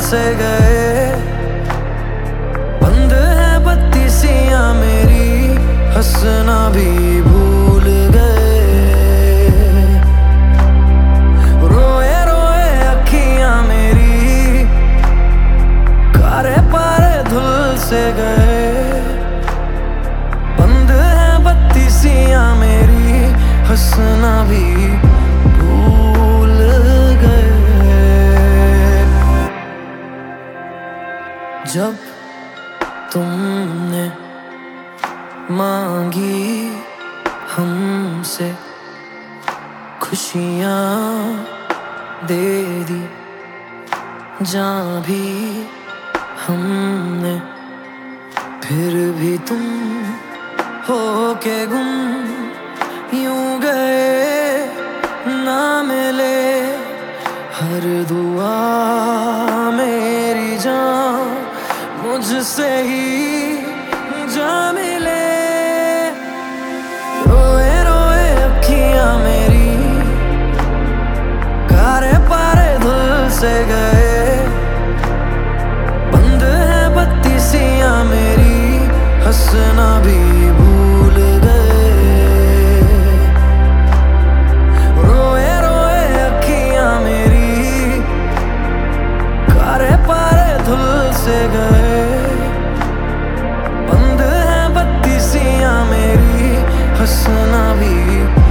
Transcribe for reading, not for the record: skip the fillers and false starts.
से गए। बंद है बत्तीसियां मेरी, हंसना भी भूल गए। रोए रोए अखियां मेरी, कारे पारे धुल से गए। बंद है बत्तीसियां मेरी, हंसना भी भूल गए। जब तुमने मांगी हमसे खुशियाँ दे दी, जहाँ भी हमने, फिर भी तुम होके गुम यूं गए। ना मिले हर दुआ मेरी जान, मुझसे ही जा मिले। रोए रोए अखियां मेरी, कारे पारे धुल से गए। बंद है बत्तीसियां मेरी, हंसना भी भूल गए। रोए रोए अखियां मेरी, कारे पारे धुल से गए। बंद है बत्तीसियां मेरी, हंसना भी